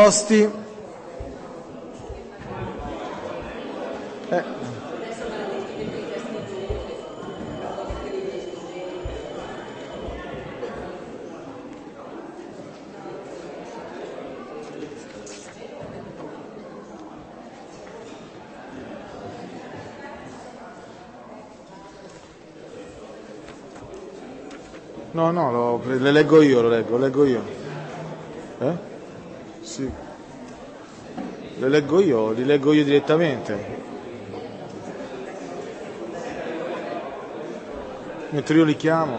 posti. No, le leggo io, lo leggo io. Sì. Le leggo io, li leggo io direttamente. Mentre io li chiamo.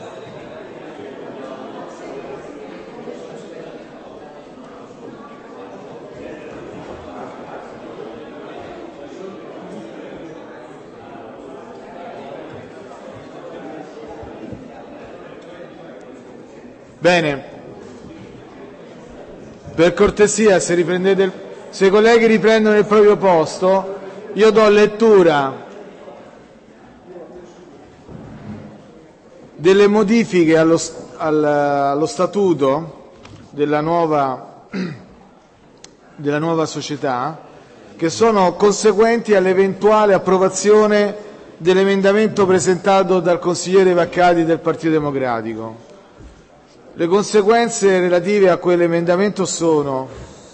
Bene, per cortesia, se i colleghi riprendono il proprio posto, io do lettura delle modifiche allo statuto della nuova società, che sono conseguenti all'eventuale approvazione dell'emendamento presentato dal consigliere Vaccari del Partito Democratico. Le conseguenze relative a quell'emendamento sono: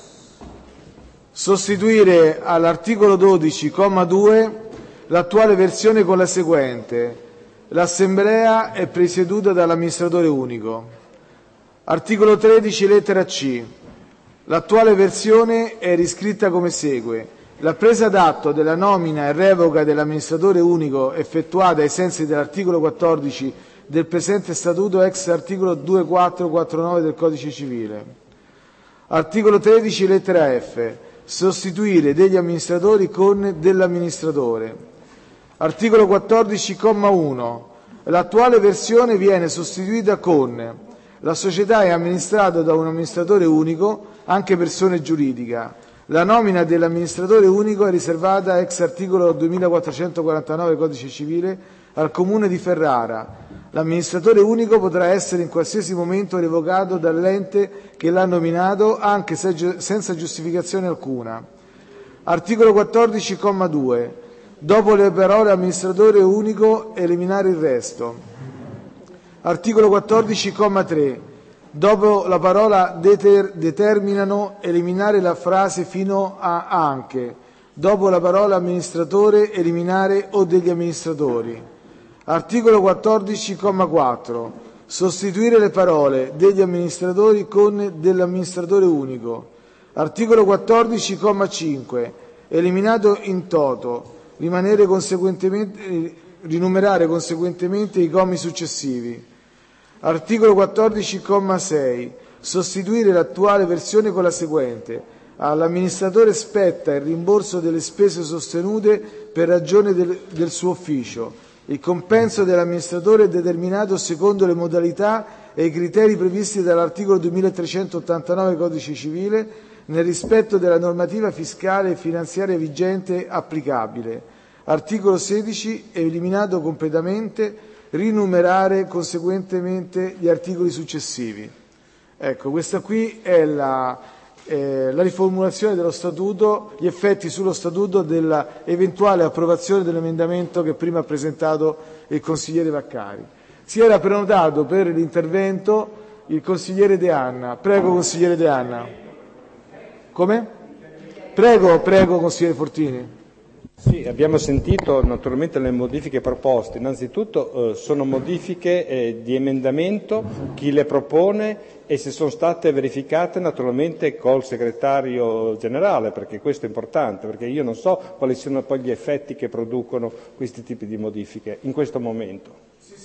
sostituire all'articolo 12, comma 2, l'attuale versione con la seguente: l'Assemblea è presieduta dall'amministratore unico. Articolo 13, lettera C. L'attuale versione è riscritta come segue: la presa d'atto della nomina e revoca dell'amministratore unico effettuata ai sensi dell'articolo 14 del presente statuto ex articolo 2449 del Codice Civile. Articolo 13, lettera F. Sostituire degli amministratori con dell'amministratore. Articolo 14, comma 1. L'attuale versione viene sostituita con: la società è amministrata da un amministratore unico, anche persona giuridica. La nomina dell'amministratore unico è riservata ex articolo 2449 Codice Civile al Comune di Ferrara. L'amministratore unico potrà essere in qualsiasi momento revocato dall'ente che l'ha nominato, anche senza giustificazione alcuna. Articolo 14, comma 2. Dopo le parole amministratore unico, eliminare il resto. Articolo 14, comma 3. Dopo la parola determinano, eliminare la frase fino a anche. Dopo la parola amministratore, eliminare o degli amministratori. Articolo 14, comma 4. Sostituire le parole degli amministratori con dell'amministratore unico. Articolo 14, comma 5. Eliminato in toto. Rinumerare conseguentemente i commi successivi. Articolo 14, comma 6. Sostituire l'attuale versione con la seguente: all'amministratore spetta il rimborso delle spese sostenute per ragione del suo ufficio. Il compenso dell'amministratore è determinato secondo le modalità e i criteri previsti dall'articolo 2389 Codice Civile, nel rispetto della normativa fiscale e finanziaria vigente applicabile. Articolo 16. Eliminato completamente, rinumerare conseguentemente gli articoli successivi. Ecco, questa qui è la riformulazione dello statuto, gli effetti sullo statuto della eventuale approvazione dell'emendamento che prima ha presentato il consigliere Vaccari. Si era prenotato per l'intervento il consigliere De Anna. Prego, consigliere De Anna. Come? Prego, consigliere Fortini. Sì, abbiamo sentito naturalmente le modifiche proposte. Innanzitutto sono modifiche di emendamento, chi le propone e se sono state verificate naturalmente col segretario generale, perché questo è importante, perché io non so quali siano poi gli effetti che producono questi tipi di modifiche in questo momento.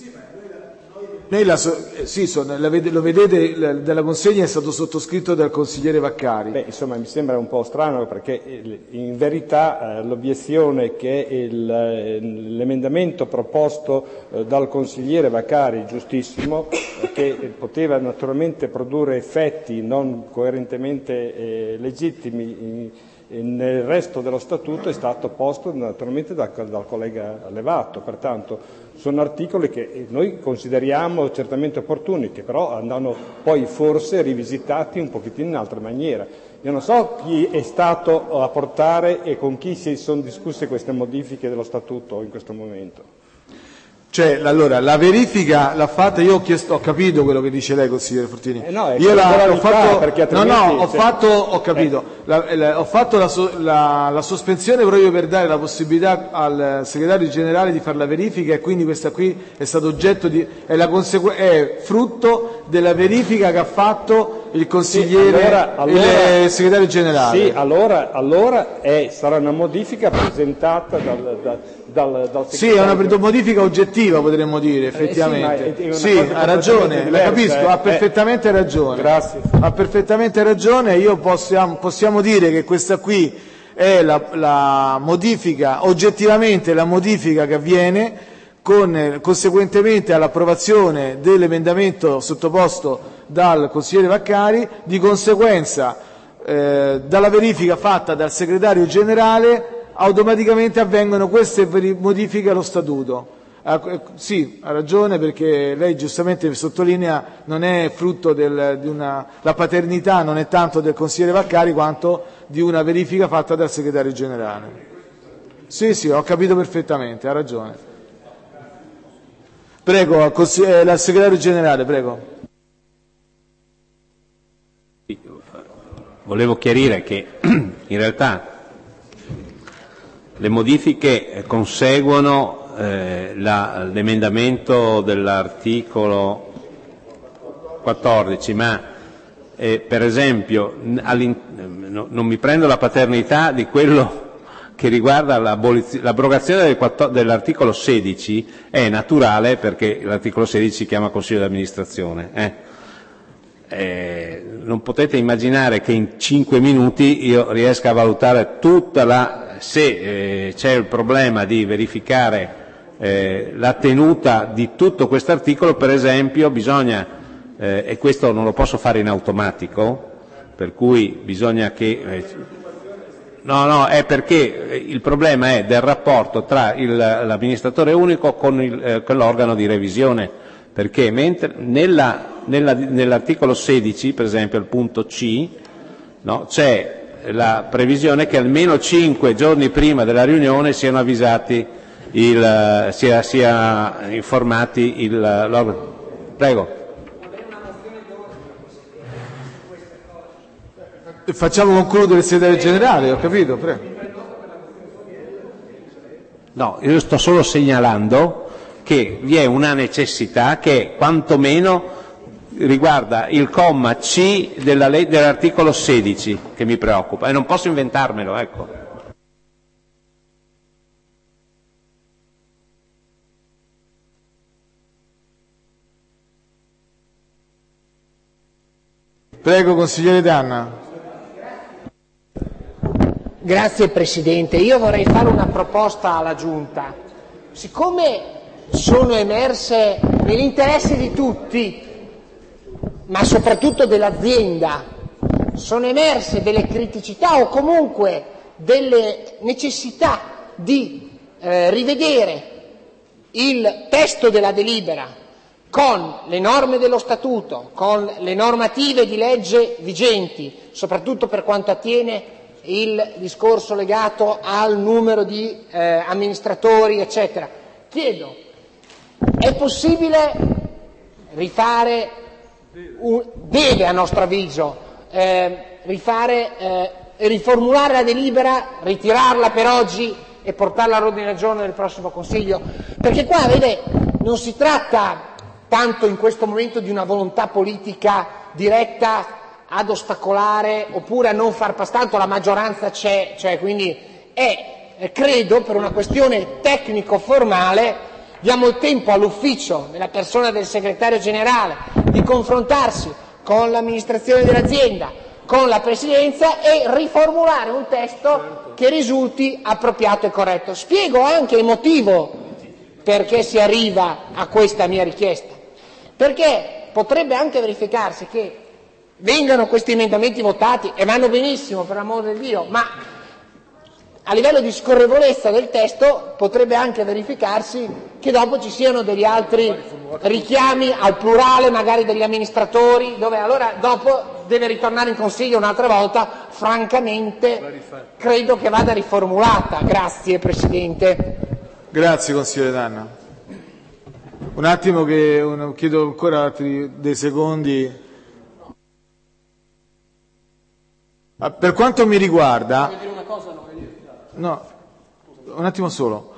Lo vedete, dalla consegna è stato sottoscritto dal consigliere Vaccari. Insomma, mi sembra un po' strano perché in verità l'obiezione che l'emendamento proposto dal consigliere Vaccari, giustissimo, che poteva naturalmente produrre effetti non coerentemente legittimi nel resto dello statuto, è stato posto naturalmente dal collega Levato. Pertanto sono articoli che noi consideriamo certamente opportuni, che però andranno poi forse rivisitati un pochettino in altra maniera. Io non so chi è stato a portare e con chi si sono discusse queste modifiche dello statuto in questo momento. Cioè, allora, la verifica l'ha fatta, io ho capito quello che dice lei, consigliere Fortini. No, io ho fatto, perché altrimenti, ho capito, ho fatto la sospensione proprio per dare la possibilità al segretario generale di fare la verifica, e quindi questa qui è stato oggetto è frutto della verifica che ha fatto il consigliere, il segretario generale. Sì, allora sarà una modifica presentata dal segretario. Sì, è una modifica oggettiva, potremmo dire, effettivamente. Sì, ha ragione, la capisco, ha perfettamente ragione. Grazie. Ha perfettamente ragione, possiamo dire che questa qui è la modifica, oggettivamente la modifica che avviene conseguentemente all'approvazione dell'emendamento sottoposto dal consigliere Vaccari. Di conseguenza, dalla verifica fatta dal segretario generale, automaticamente avvengono queste modifiche allo statuto. Sì, ha ragione, perché lei giustamente sottolinea non è frutto la paternità non è tanto del consigliere Vaccari quanto di una verifica fatta dal segretario generale. Sì, ho capito perfettamente, ha ragione. Prego, la segretario generale, prego. Volevo chiarire che in realtà le modifiche conseguono l'emendamento dell'articolo 14, ma per esempio non mi prendo la paternità di quello che riguarda l'abrogazione dell'articolo 16, è naturale perché l'articolo 16 si chiama Consiglio di amministrazione. Non potete immaginare che in 5 minuti io riesca a valutare se c'è il problema di verificare la tenuta di tutto questo articolo. Per esempio bisogna, e questo non lo posso fare in automatico, per cui bisogna che no, è perché il problema è del rapporto tra l'amministratore unico con l'organo di revisione, perché mentre nell'articolo 16, per esempio al punto C, no, c'è la previsione che almeno 5 giorni prima della riunione siano avvisati sia informati l'organo. Prego. Facciamo concludere il segretario generale, ho capito, prego. No, io sto solo segnalando che vi è una necessità che quantomeno riguarda il comma C dell'articolo 16 che mi preoccupa, e non posso inventarmelo, ecco. Prego, consigliere D'Anna. Grazie Presidente, io vorrei fare una proposta alla Giunta. Siccome sono emerse nell'interesse di tutti, ma soprattutto dell'azienda, sono emerse delle criticità o comunque delle necessità di rivedere il testo della delibera con le norme dello Statuto, con le normative di legge vigenti, soprattutto per quanto attiene il discorso legato al numero di amministratori, eccetera. Chiedo, è possibile rifare, deve a nostro avviso riformulare la delibera, ritirarla per oggi e portarla all'ordine del giorno del prossimo Consiglio? Perché qua, vede, non si tratta tanto in questo momento di una volontà politica diretta ad ostacolare oppure a non far passare, tanto la maggioranza c'è, cioè quindi credo per una questione tecnico-formale diamo il tempo all'ufficio, nella persona del segretario generale, di confrontarsi con l'amministrazione dell'azienda, con la presidenza e riformulare un testo che risulti appropriato e corretto. Spiego anche il motivo perché si arriva a questa mia richiesta, perché potrebbe anche verificarsi che vengano questi emendamenti votati, e vanno benissimo, per l'amor del Dio, ma a livello di scorrevolezza del testo potrebbe anche verificarsi che dopo ci siano degli altri richiami al plurale, magari degli amministratori, dove allora dopo deve ritornare in Consiglio un'altra volta, francamente credo che vada riformulata. Grazie Presidente. Grazie consigliere D'Anna. Un attimo che chiedo ancora dei secondi. Per quanto mi riguarda... Vuoi dire una cosa? No, un attimo solo.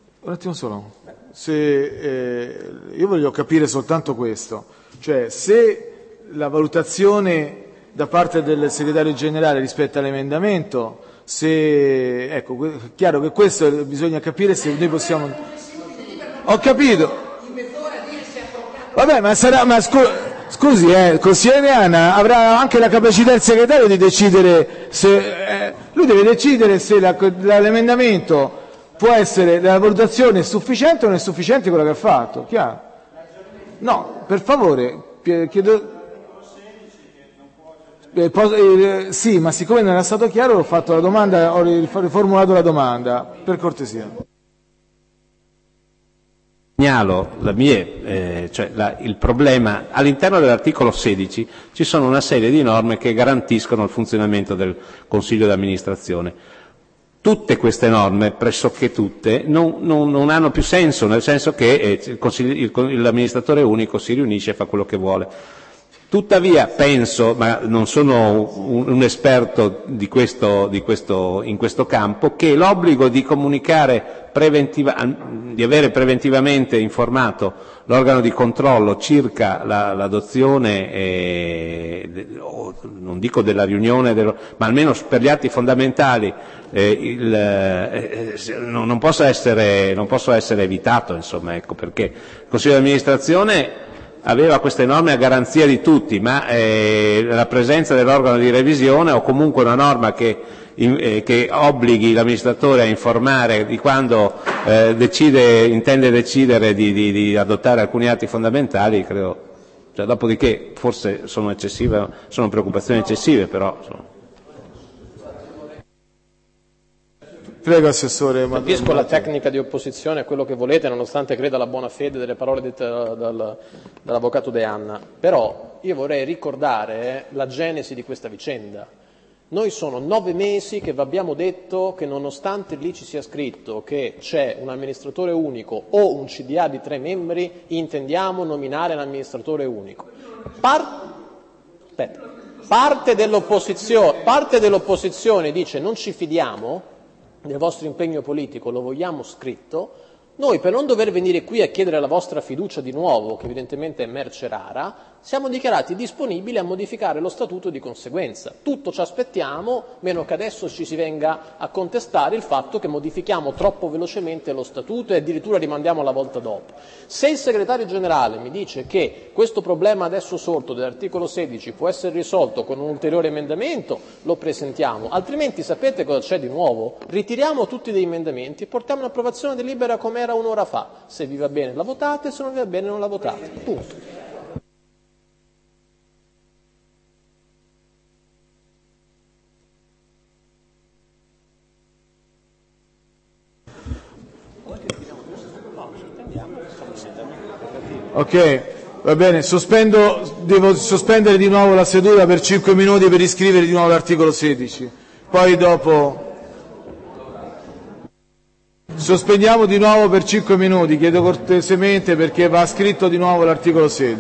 Io voglio capire soltanto questo, cioè se la valutazione da parte del segretario generale rispetto all'emendamento, ecco, è chiaro che questo bisogna capire se noi possiamo... Ho capito. Vabbè, scusi, consigliere Anna, avrà anche la capacità il segretario di decidere se... lui deve decidere se l'emendamento può essere, la valutazione è sufficiente o non è sufficiente quello che ha fatto, chiaro? No, per favore, chiedo... sì, ma siccome non era stato chiaro ho fatto la domanda, ho riformulato la domanda, per cortesia. Segnalo il problema, all'interno dell'articolo 16 ci sono una serie di norme che garantiscono il funzionamento del Consiglio di amministrazione. Tutte queste norme, pressoché tutte, non hanno più senso, nel senso che l'amministratore unico si riunisce e fa quello che vuole. Tuttavia penso, ma non sono un esperto in questo campo, che l'obbligo di comunicare di avere preventivamente informato l'organo di controllo circa l'adozione, non dico della riunione, ma almeno per gli atti fondamentali, non possa essere evitato, insomma, ecco, perché il Consiglio di amministrazione aveva queste norme a garanzia di tutti, ma la presenza dell'organo di revisione o comunque una norma che obblighi l'amministratore a informare di quando intende decidere di adottare alcuni atti fondamentali, credo, dopodiché forse sono preoccupazioni eccessive, però insomma. Prego, Assessore. Capisco la tecnica di opposizione a quello che volete, nonostante creda alla buona fede delle parole dette dall'Avvocato De Anna. Però io vorrei ricordare la genesi di questa vicenda. Noi sono 9 mesi che vi abbiamo detto che nonostante lì ci sia scritto che c'è un amministratore unico o un CDA di 3 membri, intendiamo nominare l'amministratore unico. Parte dell'opposizione dice non ci fidiamo del vostro impegno politico, lo vogliamo scritto. Noi, per non dover venire qui a chiedere la vostra fiducia di nuovo, che evidentemente è merce rara, siamo dichiarati disponibili a modificare lo statuto di conseguenza. Tutto ci aspettiamo, meno che adesso ci si venga a contestare il fatto che modifichiamo troppo velocemente lo statuto e addirittura rimandiamo la volta dopo. Se il segretario generale mi dice che questo problema adesso sorto dell'articolo 16 può essere risolto con un ulteriore emendamento, lo presentiamo. Altrimenti sapete cosa c'è di nuovo? Ritiriamo tutti degli emendamenti e portiamo un'approvazione delibera come era un'ora fa. Se vi va bene la votate, se non vi va bene non la votate. Punto. Ok, va bene, devo sospendere di nuovo la seduta per 5 minuti per iscrivere di nuovo l'articolo 16. Poi dopo sospendiamo di nuovo per 5 minuti, chiedo cortesemente perché va scritto di nuovo l'articolo 16.